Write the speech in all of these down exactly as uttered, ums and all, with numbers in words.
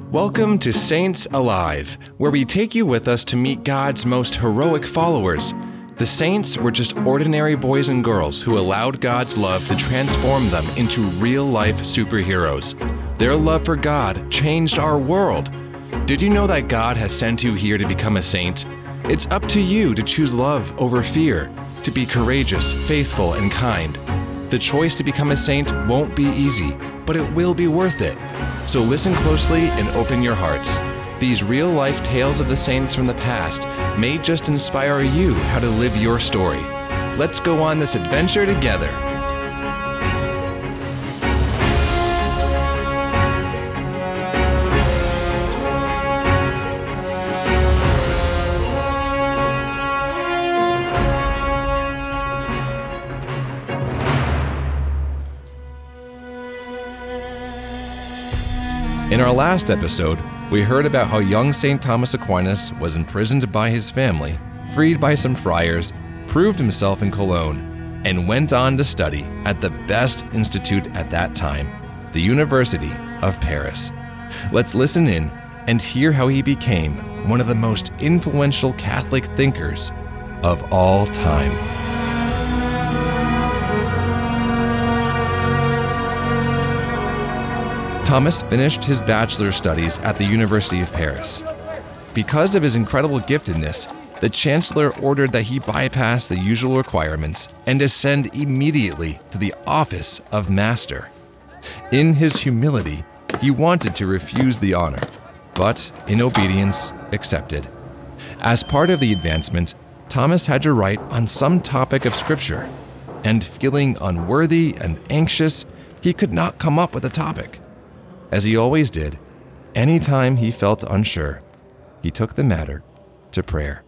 Welcome to Saints Alive, where we take you with us to meet God's most heroic followers. The saints were just ordinary boys and girls who allowed God's love to transform them into real-life superheroes. Their love for God changed our world. Did you know that God has sent you here to become a saint? It's up to you to choose love over fear, to be courageous, faithful, and kind. The choice to become a saint won't be easy, but it will be worth it. So listen closely and open your hearts. These real-life tales of the saints from the past may just inspire you how to live your story. Let's go on this adventure together. In our last episode, we heard about how young Saint Thomas Aquinas was imprisoned by his family, freed by some friars, proved himself in Cologne, and went on to study at the best institute at that time, the University of Paris. Let's listen in and hear how he became one of the most influential Catholic thinkers of all time. Thomas finished his bachelor's studies at the University of Paris. Because of his incredible giftedness, the chancellor ordered that he bypass the usual requirements and ascend immediately to the office of master. In his humility, he wanted to refuse the honor, but in obedience, accepted. As part of the advancement, Thomas had to write on some topic of scripture, and feeling unworthy and anxious, he could not come up with a topic. As he always did, anytime he felt unsure, he took the matter to prayer.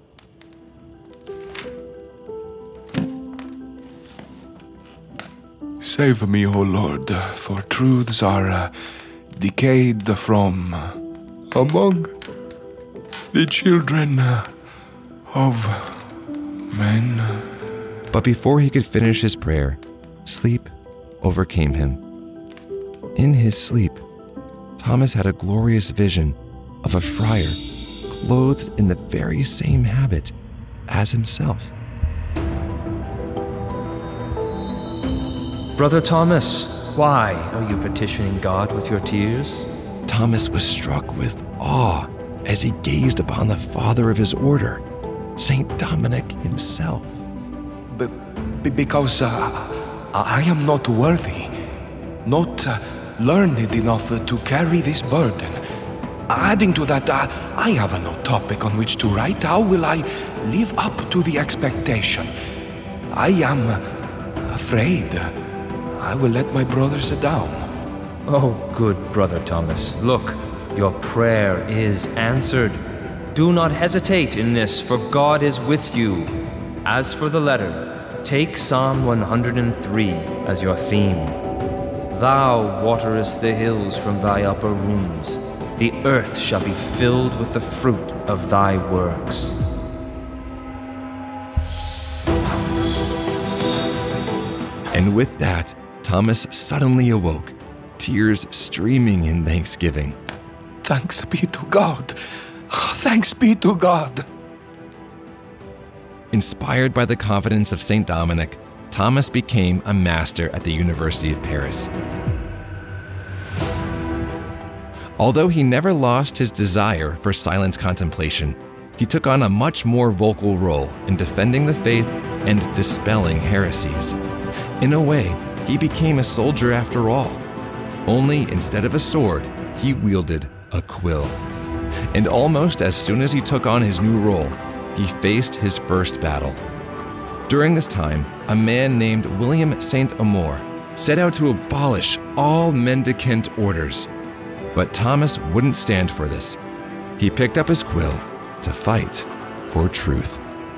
Save me, O Lord, for truths are uh, decayed from among the children of men. But before he could finish his prayer, sleep overcame him. In his sleep, Thomas had a glorious vision of a friar clothed in the very same habit as himself. Brother Thomas, why are you petitioning God with your tears? Thomas was struck with awe as he gazed upon the father of his order, Saint Dominic himself. B- b- because uh, I am not worthy, not uh, learned enough uh, to carry this burden. Adding to that, uh, I have no topic on which to write. How will I live up to the expectation? I am afraid I will let my brothers down. Oh, good Brother Thomas, look, your prayer is answered. Do not hesitate in this, for God is with you. As for the letter, take Psalm one hundred three as your theme. Thou waterest the hills from thy upper rooms. The earth shall be filled with the fruit of thy works. And with that, Thomas suddenly awoke, tears streaming in thanksgiving. Thanks be to God. Thanks be to God. Inspired by the confidence of Saint Dominic, Thomas became a master at the University of Paris. Although he never lost his desire for silent contemplation, he took on a much more vocal role in defending the faith and dispelling heresies. In a way, he became a soldier after all. Only instead of a sword, he wielded a quill. And almost as soon as he took on his new role, he faced his first battle. During this time, a man named William Saint Amour set out to abolish all mendicant orders. But Thomas wouldn't stand for this. He picked up his quill to fight for truth.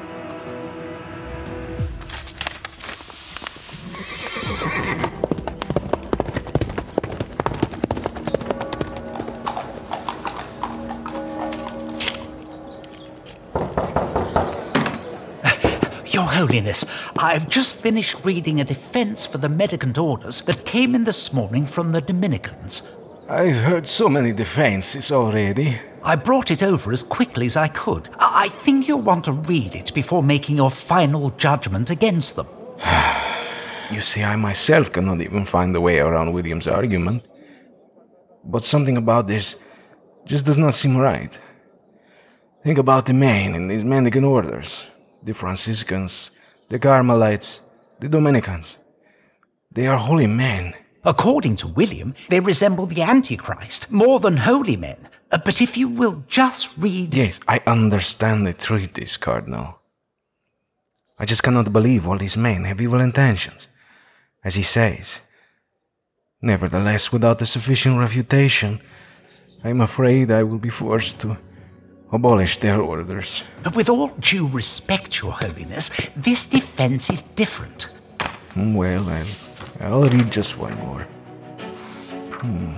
Your Holiness, I've just finished reading a defense for the mendicant orders that came in this morning from the Dominicans. I've heard so many defenses already. I brought it over as quickly as I could. I, I think you'll want to read it before making your final judgment against them. You see, I myself cannot even find a way around William's argument. But something about this just does not seem right. Think about the Maine and his Mendicant orders, the Franciscans, the Carmelites, the Dominicans. They are holy men. According to William, they resemble the Antichrist more than holy men. Uh, but if you will just read... Yes, I understand the treatise, Cardinal. I just cannot believe all these men have evil intentions, as he says. Nevertheless, without a sufficient refutation, I am afraid I will be forced to abolish their orders. But with all due respect, Your Holiness, this defense is different. Well, I'll, I'll read just one more. Hmm.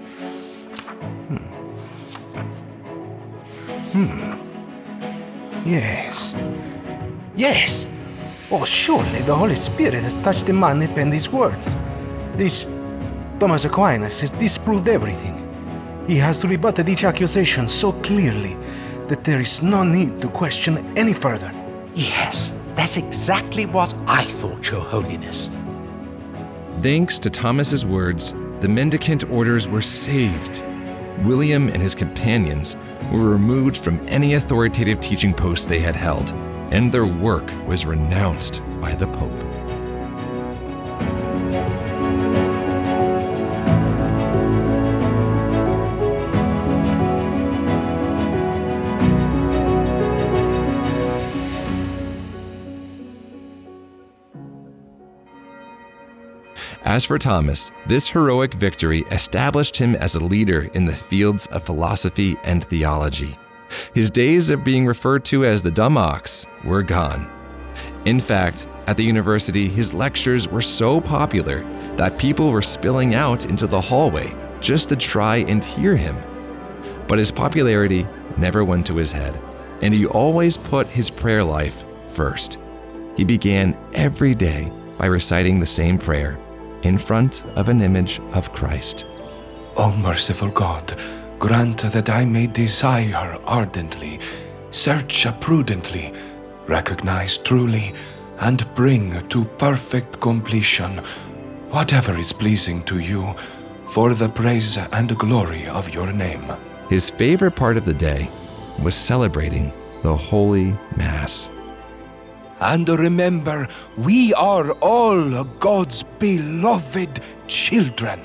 Hmm. Hmm. Yes. Yes! Oh, surely the Holy Spirit has touched the man who penned these words. This Thomas Aquinas has disproved everything. He has rebutted each accusation so clearly that there is no need to question any further. Yes, that's exactly what I thought, Your Holiness. Thanks to Thomas's words, the mendicant orders were saved. William and his companions were removed from any authoritative teaching post they had held, and their work was renounced by the Pope. As for Thomas, this heroic victory established him as a leader in the fields of philosophy and theology. His days of being referred to as the dumb ox were gone. In fact, at the university, his lectures were so popular that people were spilling out into the hallway just to try and hear him. But his popularity never went to his head, and he always put his prayer life first. He began every day by reciting the same prayer in front of an image of Christ. O merciful God, grant that I may desire ardently, search prudently, recognize truly, and bring to perfect completion whatever is pleasing to you for the praise and glory of your name. His favorite part of the day was celebrating the Holy Mass. And remember, we are all God's beloved children.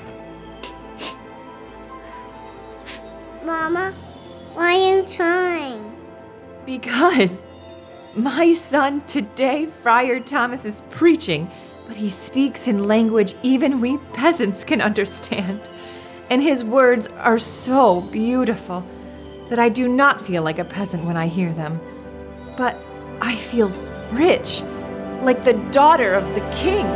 Mama, why are you trying? Because my son today, Friar Thomas, is preaching, but he speaks in language even we peasants can understand. And his words are so beautiful that I do not feel like a peasant when I hear them. But I feel rich, like the daughter of the king.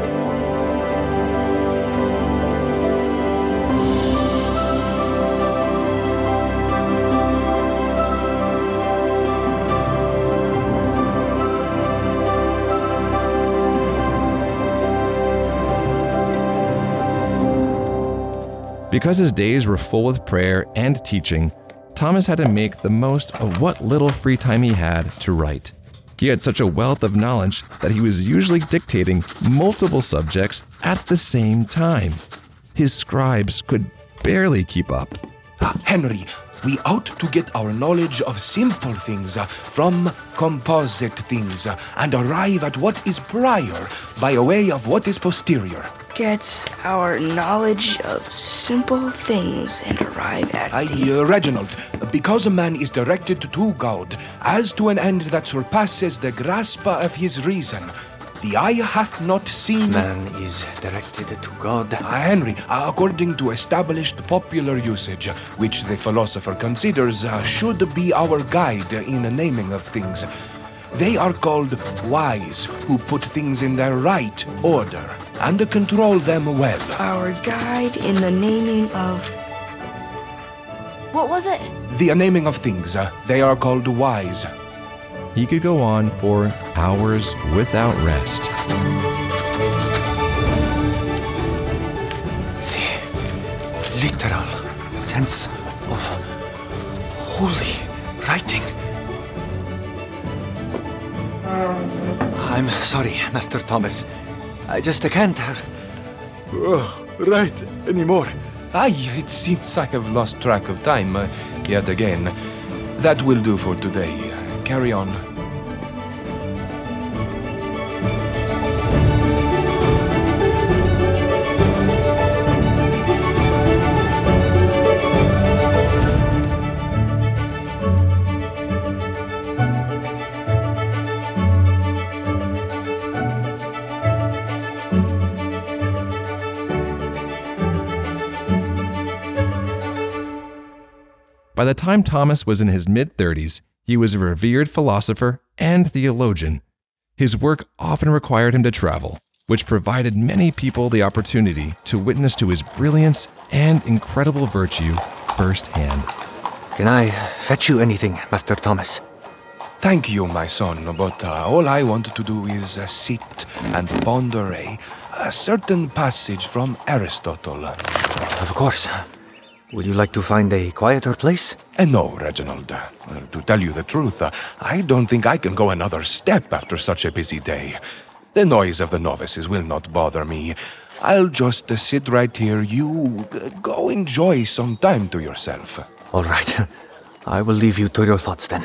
Because his days were full with prayer and teaching, Thomas had to make the most of what little free time he had to write. He had such a wealth of knowledge that he was usually dictating multiple subjects at the same time. His scribes could barely keep up. Ah, Henry, we ought to get our knowledge of simple things uh, from composite things uh, and arrive at what is prior by way of what is posterior. Get our knowledge of simple things and arrive at I, the... uh, Reginald, because a man is directed to God as to an end that surpasses the grasp of his reason, the eye hath not seen... Man is directed to God. Uh, Henry, uh, according to established popular usage, which the philosopher considers uh, should be our guide in the naming of things, they are called wise, who put things in their right order and control them well. Our guide in the naming of... What was it? The naming of things, uh, they are called wise. He could go on for hours without rest. literal sense of holy writing. I'm sorry, Master Thomas. I just can't uh, write anymore. Aye, it seems I have lost track of time uh, yet again. That will do for today. Carry on. By the time Thomas was in his mid-thirties, he was a revered philosopher and theologian. His work often required him to travel, which provided many people the opportunity to witness to his brilliance and incredible virtue firsthand. Can I fetch you anything, Master Thomas? Thank you, my son, but uh, all I want to do is uh, sit and ponder a, a certain passage from Aristotle. Of course. Would you like to find a quieter place? Uh, no, Reginald. Uh, to tell you the truth, uh, I don't think I can go another step after such a busy day. The noise of the novices will not bother me. I'll just uh, sit right here. You uh, go enjoy some time to yourself. All right. I will leave you to your thoughts then.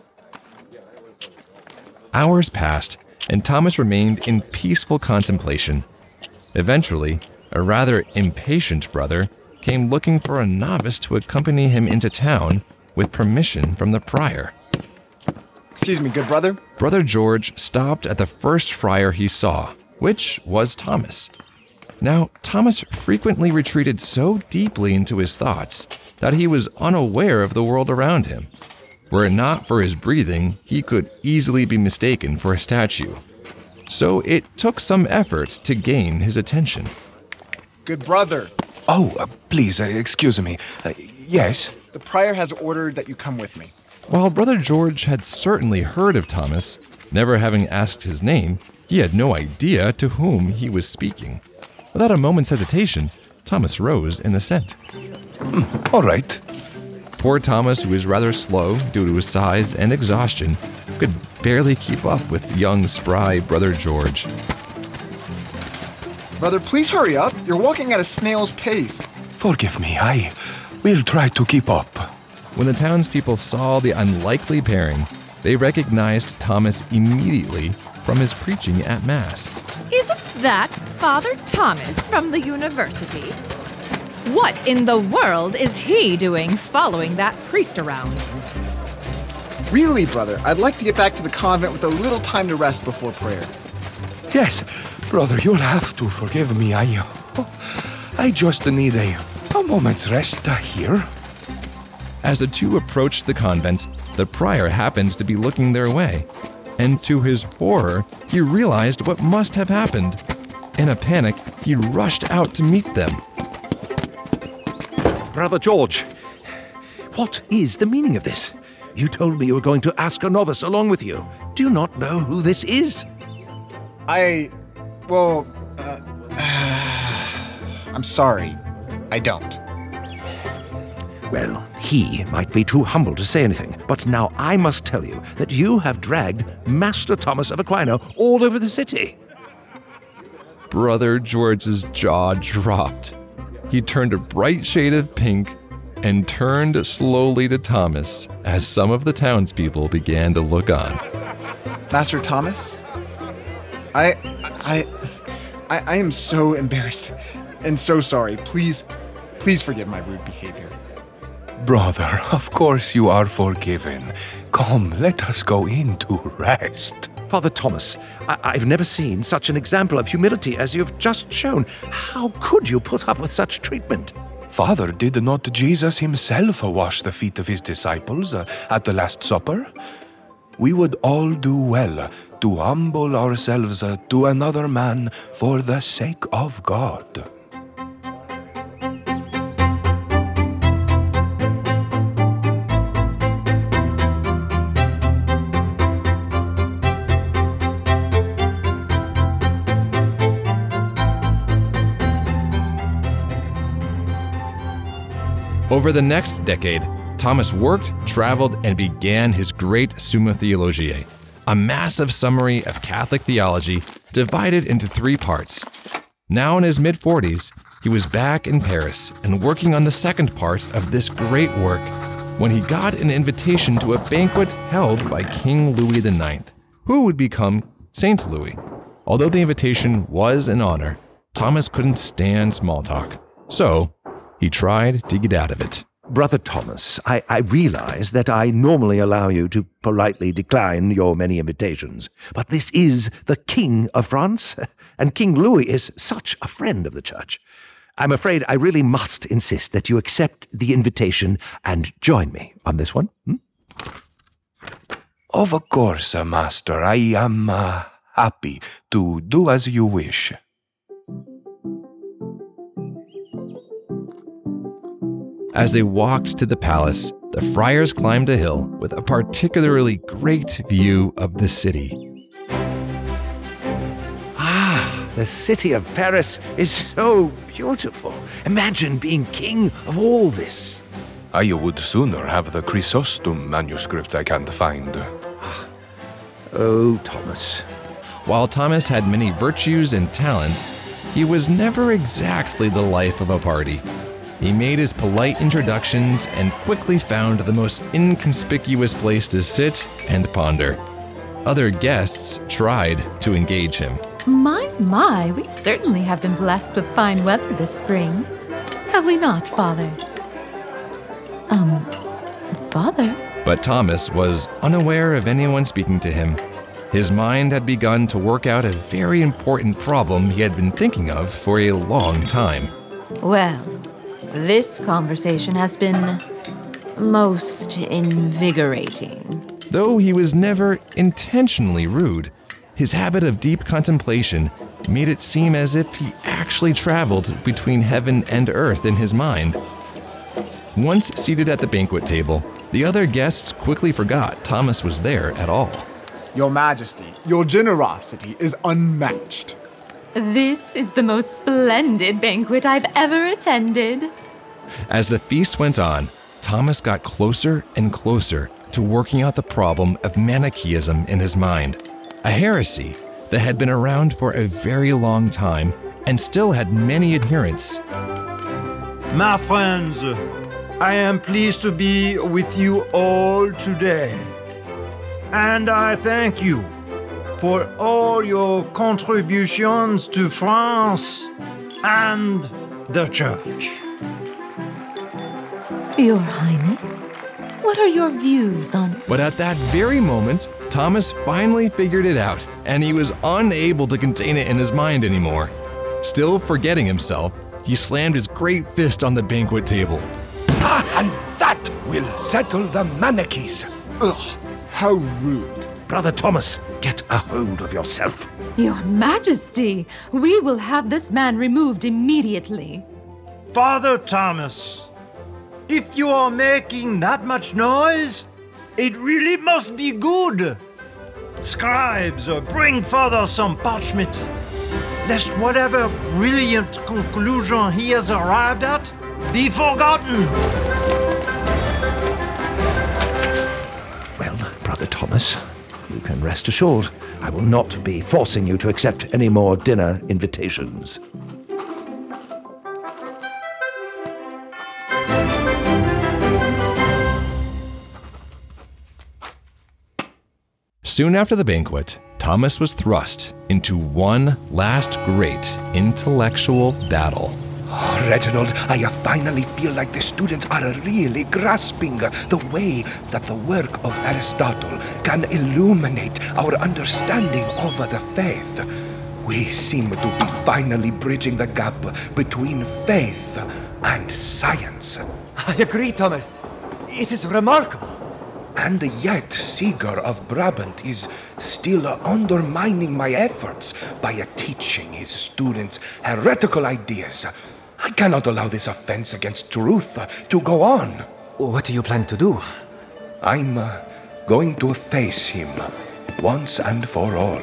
Hours passed, and Thomas remained in peaceful contemplation. Eventually, a rather impatient brother came looking for a novice to accompany him into town with permission from the prior. Excuse me, good brother? Brother George stopped at the first friar he saw, which was Thomas. Now, Thomas frequently retreated so deeply into his thoughts that he was unaware of the world around him. Were it not for his breathing, he could easily be mistaken for a statue. So it took some effort to gain his attention. Good brother. Oh, uh, please, uh, excuse me. Uh, yes? The prior has ordered that you come with me. While Brother George had certainly heard of Thomas, never having asked his name, he had no idea to whom he was speaking. Without a moment's hesitation, Thomas rose in assent. Mm, all right. Poor Thomas, who was rather slow due to his size and exhaustion, could barely keep up with young, spry Brother George. Brother, please hurry up. You're walking at a snail's pace. Forgive me, I will try to keep up. When the townspeople saw the unlikely pairing, they recognized Thomas immediately from his preaching at Mass. Isn't that Father Thomas from the university? What in the world is he doing following that priest around? Really, brother, I'd like to get back to the convent with a little time to rest before prayer. Yes, brother, you'll have to forgive me. I, I just need a, a moment's rest here. As the two approached the convent, the prior happened to be looking their way, and to his horror, he realized what must have happened. In a panic, he rushed out to meet them. Brother George, what is the meaning of this? You told me you were going to ask a novice along with you. Do you not know who this is? I... well... Uh, I'm sorry. I don't. Well, he might be too humble to say anything, but now I must tell you that you have dragged Master Thomas of Aquino all over the city. Brother George's jaw dropped. He turned a bright shade of pink and turned slowly to Thomas as some of the townspeople began to look on. Master Thomas? I... I... I, I am so embarrassed and so sorry. Please, please forgive my rude behavior. Brother, of course you are forgiven. Come, let us go in to rest. Father Thomas, I- I've never seen such an example of humility as you've just shown. How could you put up with such treatment? Father, did not Jesus himself wash the feet of his disciples uh, at the Last Supper? We would all do well to humble ourselves uh, to another man for the sake of God. Over the next decade, Thomas worked, traveled, and began his great Summa Theologiae, a massive summary of Catholic theology divided into three parts. Now in his mid-forties, he was back in Paris and working on the second part of this great work when he got an invitation to a banquet held by King Louis the Ninth, who would become Saint Louis. Although the invitation was an honor, Thomas couldn't stand small talk, so he tried to get out of it. Brother Thomas, I, I realize that I normally allow you to politely decline your many invitations, but this is the King of France, and King Louis is such a friend of the Church. I'm afraid I really must insist that you accept the invitation and join me on this one. Hmm? Of course, uh, Master. I am uh, happy to do as you wish. As they walked to the palace, the friars climbed a hill with a particularly great view of the city. Ah, the city of Paris is so beautiful. Imagine being king of all this. I would sooner have the Chrysostom manuscript I can't find. Oh, Thomas. While Thomas had many virtues and talents, he was never exactly the life of a party. He made his polite introductions and quickly found the most inconspicuous place to sit and ponder. Other guests tried to engage him. My, my, we certainly have been blessed with fine weather this spring. Have we not, Father? Um, Father? But Thomas was unaware of anyone speaking to him. His mind had begun to work out a very important problem he had been thinking of for a long time. Well, this conversation has been most invigorating. Though he was never intentionally rude, his habit of deep contemplation made it seem as if he actually traveled between heaven and earth in his mind. Once seated at the banquet table, the other guests quickly forgot Thomas was there at all. Your Majesty, your generosity is unmatched. This is the most splendid banquet I've ever attended. As the feast went on, Thomas got closer and closer to working out the problem of Manichaeism in his mind, a heresy that had been around for a very long time and still had many adherents. My friends, I am pleased to be with you all today, and I thank you for all your contributions to France and the Church. Your Highness, what are your views on... But at that very moment, Thomas finally figured it out, and he was unable to contain it in his mind anymore. Still forgetting himself, he slammed his great fist on the banquet table. Ah, and that will settle the Manichees. Ugh, how rude. Brother Thomas, get a hold of yourself. Your Majesty, we will have this man removed immediately. Father Thomas, if you are making that much noise, it really must be good. Scribes, bring further some parchment, lest whatever brilliant conclusion he has arrived at be forgotten. Well, Brother Thomas, you can rest assured I will not be forcing you to accept any more dinner invitations. Soon after the banquet, Thomas was thrust into one last great intellectual battle. Oh, Reginald, I finally feel like the students are really grasping the way that the work of Aristotle can illuminate our understanding of the faith. We seem to be finally bridging the gap between faith and science. I agree, Thomas. It is remarkable. And yet, Siger of Brabant is still undermining my efforts by teaching his students heretical ideas. I cannot allow this offense against truth to go on. What do you plan to do? I'm uh, going to face him once and for all.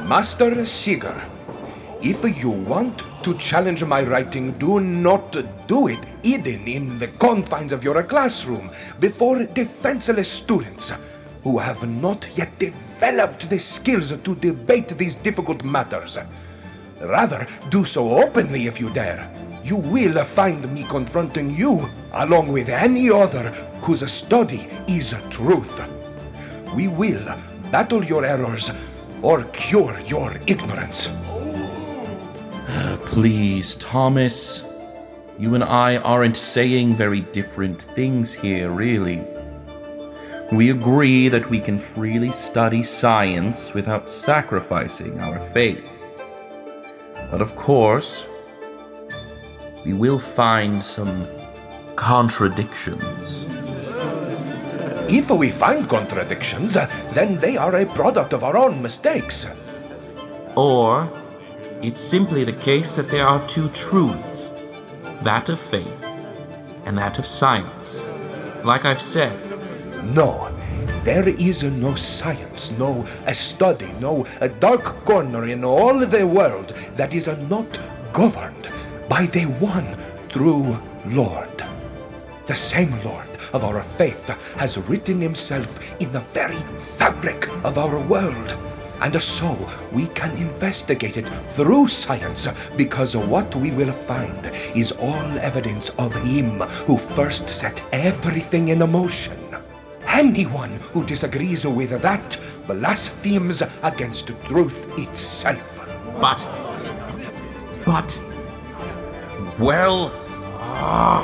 Master Seeger, if you want to challenge my writing, do not do it hidden in the confines of your classroom before defenseless students who have not yet developed the skills to debate these difficult matters. Rather, do so openly if you dare. You will find me confronting you along with any other whose study is truth. We will battle your errors or cure your ignorance. Uh, please, Thomas. You and I aren't saying very different things here, really. We agree that we can freely study science without sacrificing our faith. But of course, we will find some contradictions. If we find contradictions, then they are a product of our own mistakes. Or it's simply the case that there are two truths, that of faith and that of science. Like I've said. No, there is no science, no a study, no a dark corner in all the world that is not governed by the one true Lord. The same Lord of our faith has written himself in the very fabric of our world. And so we can investigate it through science, because what we will find is all evidence of him who first set everything in motion. Anyone who disagrees with that blasphemes against truth itself. But, but, well, ah.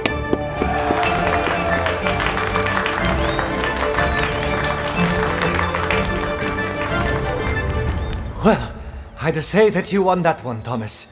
Well, I'd say that you won that one, Thomas.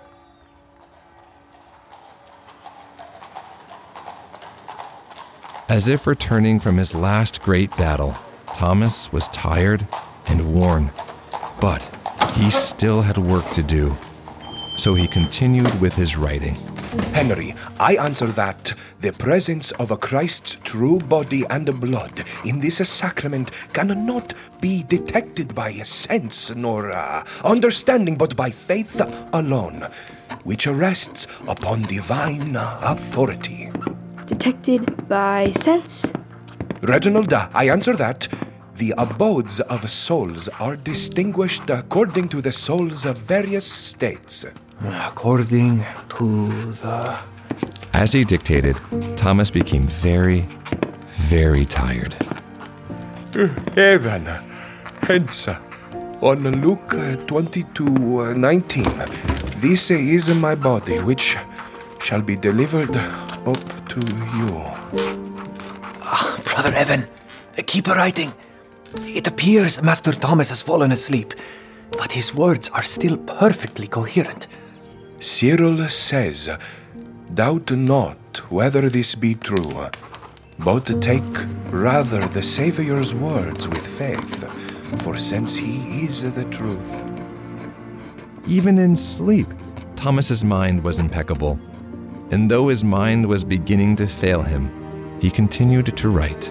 As if returning from his last great battle, Thomas was tired and worn, but he still had work to do. So he continued with his writing. Henry, I answer that the presence of a Christ's true body and blood in this sacrament cannot be detected by sense nor uh, understanding, but by faith alone, which rests upon divine authority. Detected by sense? Reginald, I answer that the abodes of souls are distinguished according to the soul's various states. According to the... As he dictated, Thomas became very, very tired. Heaven, hence, on Luke twenty-two nineteen, this is my body which shall be delivered up to you. Ah, Brother Evan, keep writing. It appears Master Thomas has fallen asleep, but his words are still perfectly coherent. Cyril says, doubt not whether this be true, but take rather the Saviour's words with faith, for since he is the truth. Even in sleep, Thomas's mind was impeccable, and though his mind was beginning to fail him, he continued to write.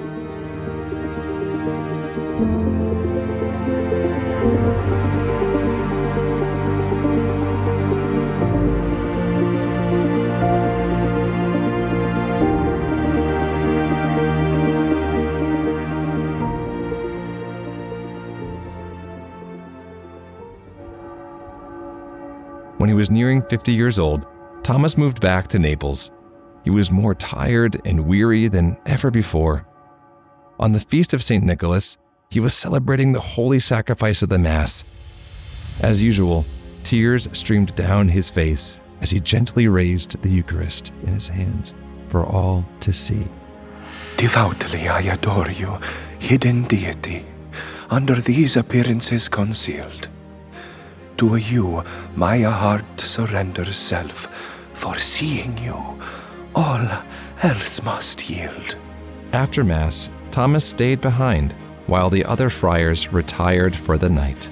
When he was nearing fifty years old, Thomas moved back to Naples. He was more tired and weary than ever before. On the feast of Saint Nicholas, he was celebrating the holy sacrifice of the Mass. As usual, tears streamed down his face as he gently raised the Eucharist in his hands for all to see. Devoutly I adore you, hidden deity, under these appearances concealed. To you my heart surrenders self, for seeing you, all else must yield. After Mass, Thomas stayed behind while the other friars retired for the night.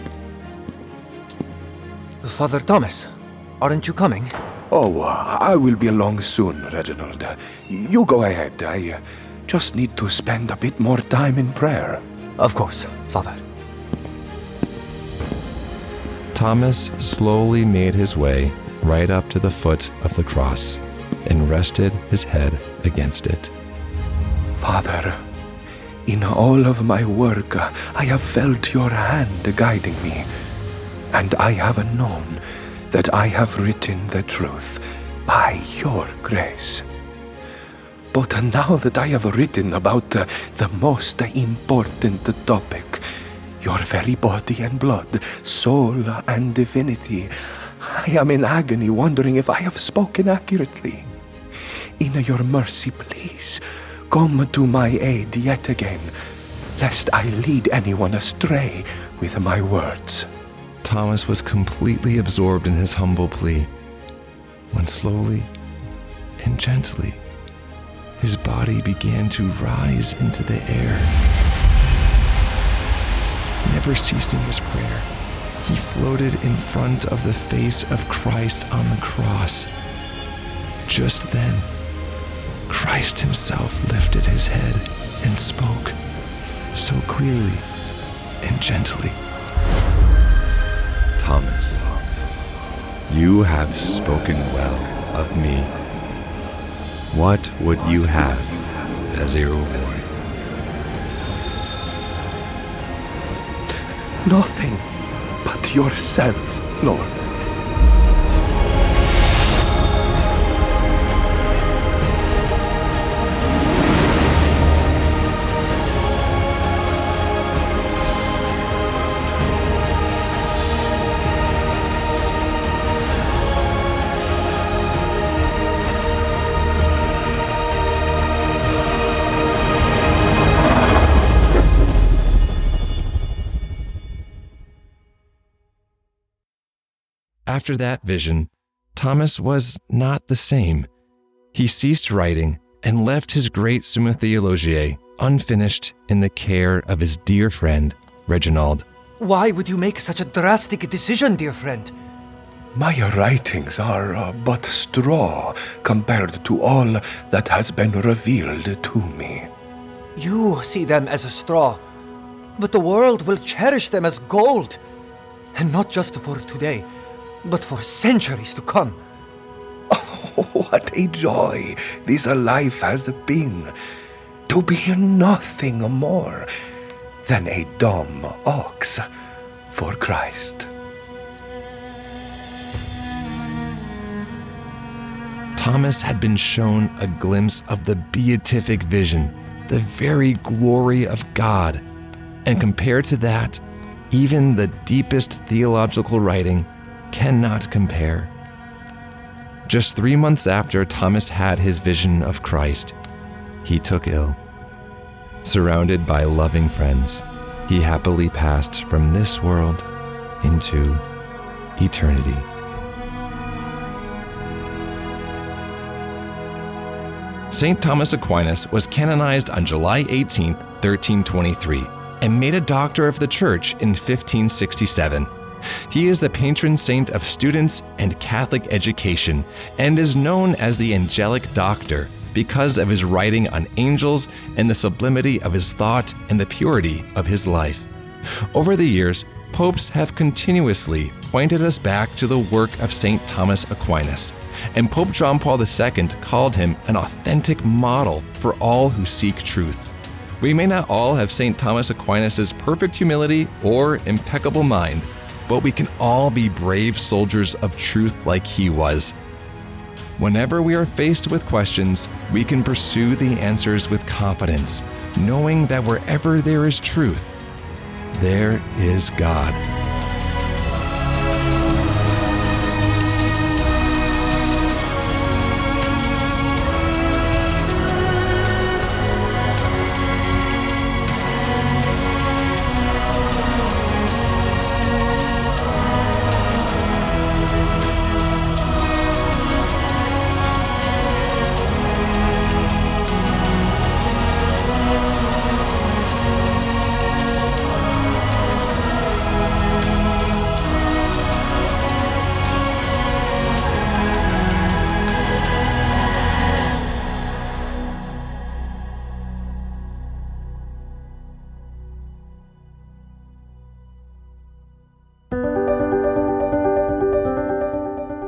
Father Thomas, aren't you coming? Oh, I will be along soon, Reginald. You go ahead. I just need to spend a bit more time in prayer. Of course, Father. Thomas slowly made his way right up to the foot of the cross and rested his head against it. Father, in all of my work, I have felt your hand guiding me, and I have known that I have written the truth by your grace. But now that I have written about the most important topic, your very body and blood, soul and divinity, I am in agony wondering if I have spoken accurately. In your mercy, please, come to my aid yet again, lest I lead anyone astray with my words. Thomas was completely absorbed in his humble plea, when slowly and gently, his body began to rise into the air. Never ceasing his prayer, he floated in front of the face of Christ on the cross. Just then, Christ himself lifted his head and spoke so clearly and gently. Thomas, you have spoken well of me. What would you have as a reward? Nothing but yourself, Lord. After that vision, Thomas was not the same. He ceased writing and left his great Summa Theologiae unfinished in the care of his dear friend, Reginald. Why would you make such a drastic decision, dear friend? My writings are uh, but straw compared to all that has been revealed to me. You see them as a straw, but the world will cherish them as gold. And not just for today, but for centuries to come. Oh, what a joy this life has been, to be nothing more than a dumb ox for Christ. Thomas had been shown a glimpse of the beatific vision, the very glory of God, and compared to that, even the deepest theological writing cannot compare. Just three months after Thomas had his vision of Christ, he took ill. Surrounded by loving friends, he happily passed from this world into eternity. Saint Thomas Aquinas was canonized on July eighteenth, thirteen twenty-three, and made a doctor of the Church in fifteen sixty-seven. He is the patron saint of students and Catholic education, and is known as the Angelic Doctor because of his writing on angels and the sublimity of his thought and the purity of his life. Over the years, popes have continuously pointed us back to the work of Saint Thomas Aquinas, and Pope John Paul the Second called him an authentic model for all who seek truth. We may not all have Saint Thomas Aquinas' perfect humility or impeccable mind, but we can all be brave soldiers of truth like he was. Whenever we are faced with questions, we can pursue the answers with confidence, knowing that wherever there is truth, there is God.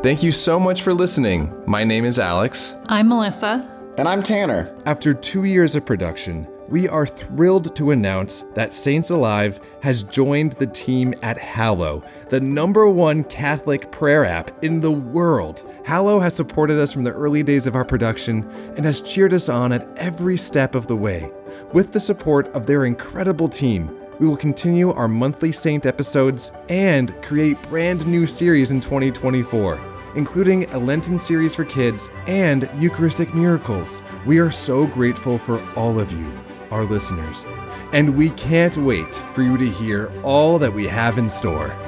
Thank you so much for listening. My name is Alex. I'm Melissa. And I'm Tanner. After two years of production, we are thrilled to announce that Saints Alive has joined the team at Hallow, the number one Catholic prayer app in the world. Hallow has supported us from the early days of our production and has cheered us on at every step of the way. With the support of their incredible team, we will continue our monthly Saint episodes and create brand new series in twenty twenty-four, including a Lenten series for kids and Eucharistic miracles. We are so grateful for all of you, our listeners, and we can't wait for you to hear all that we have in store.